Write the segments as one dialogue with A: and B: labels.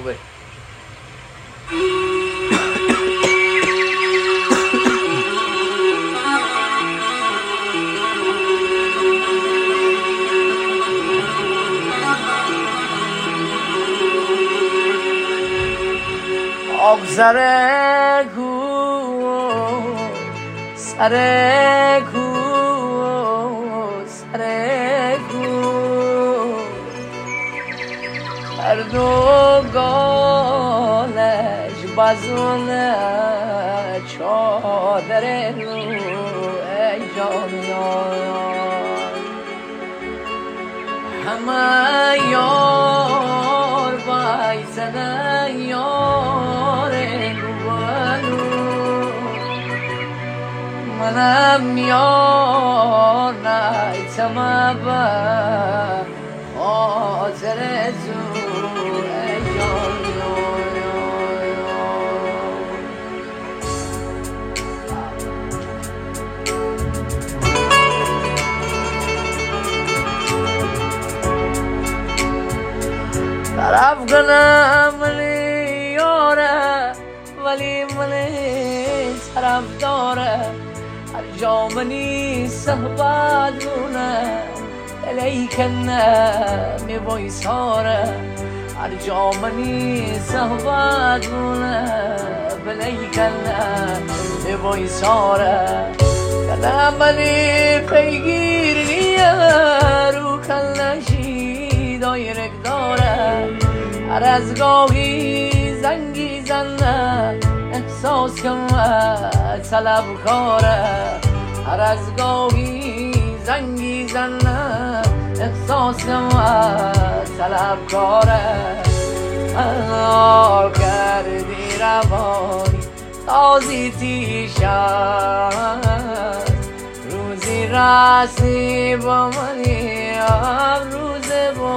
A: خوبه. آب سر کو سر کو سر کو هر دو گالش بازونه چادر رو ای جانیان همه یار بایسنه یار روانو منم یار نیتم با خاطر تو ای طرف کنم منی یاره ولی منی طرف داره هر جا منی صحبت مونه الیکنه می بایساره هر جا منی صحبت مونه بلیکنه می بایساره کنم منی پیگیر نیه رو کلشی دایرک داره هر از گاهی زنگی زنه احساس کنه طلب کاره هر از گاهی زنگی زنه احساس کنه طلب کاره منار کردی روانی تازی تیشد روزی رسی با منی روز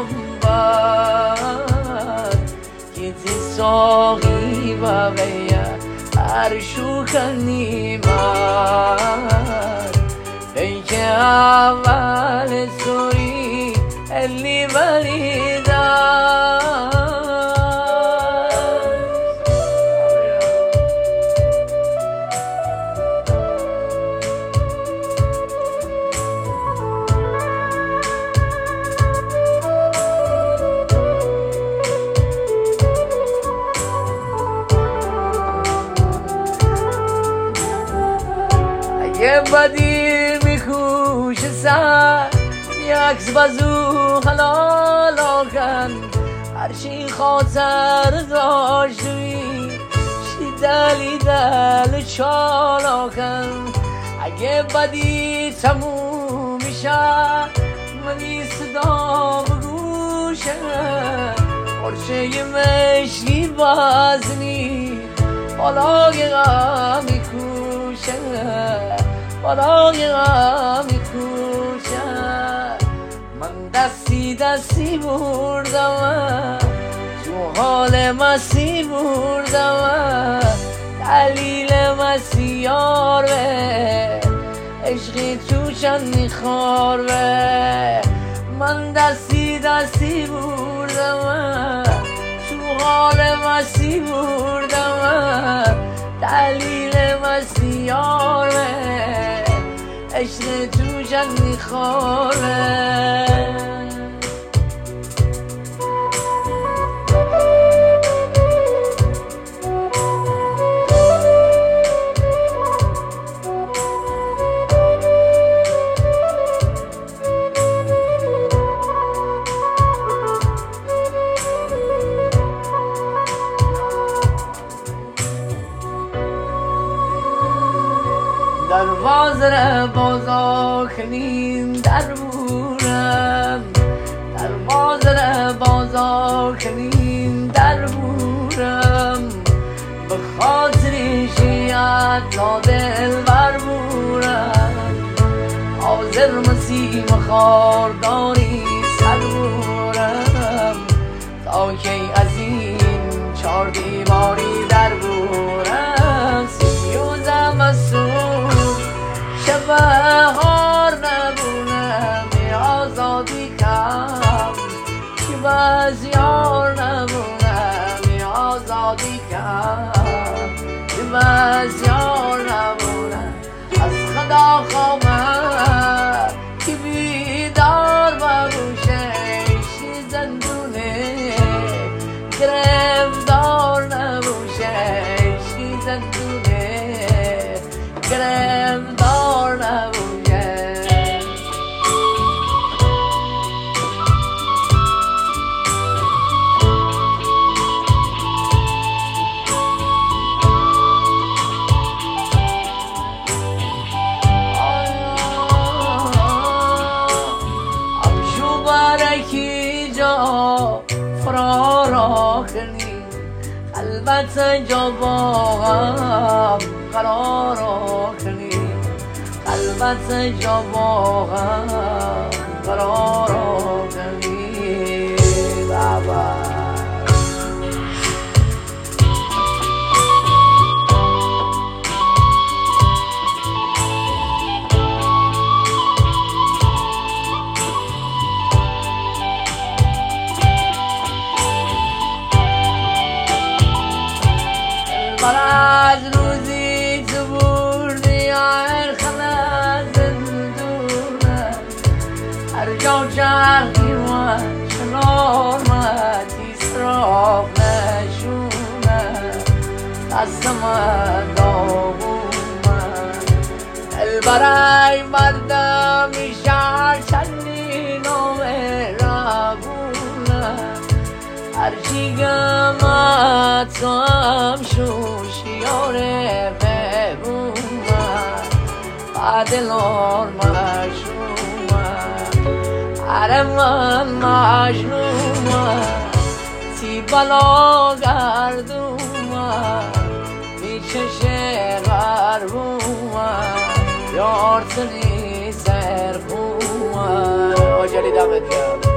A: بمبد کتی ساقی با بیا هر شوکنی من پیک اول سوری الی بریدن یه بدی میکوش سر یکس بزو حلالا کن هرچی خاطر داشتی شی دلی دل چالا کن اگه بدی تموم میشه منی صدا بگوشه پرچه مشکی بازنی بالای غم میکوشه بالای غم میکوشه من دستی دستی بردم تو حال مسی بردم دلیل مسی یار به عشقی تو چندی خار به من دستی دستی بردم تو حال مسی بردم دلیل مسی یار به عشق تو چندی خار به دروازه بازا کنین در بورم دروازه بازا کنین در بورم به خاطر شیعت لا دل بر بورم حاضر مسیم خارداری سر بورم تا که از این چار دیواری در بورم سیوزم از بهار نبونم آزادی کم که باز یار نبونم شادی کرد که بسیار نمونم از خدا خواهم که بیدار ببوشش زندونه گرفتار نبوشش زندونه گرفتار نبوشه فرار کنی البته جا باهم قرار کنی البته جا باهم قرار کنی بابا من از روزی تو بردی هر خانه زندونه هر جا چرخی و شنار مدی سراغ نشونه دست من داغونه دل برای مردم شهر چندین هرچی گمت تو هم شوشیاره ببومن بعدلار مشرومن هر من مجنومن تی بلا گردومن میچش غربومن یار تنی سرخومن آجالی دمت گرد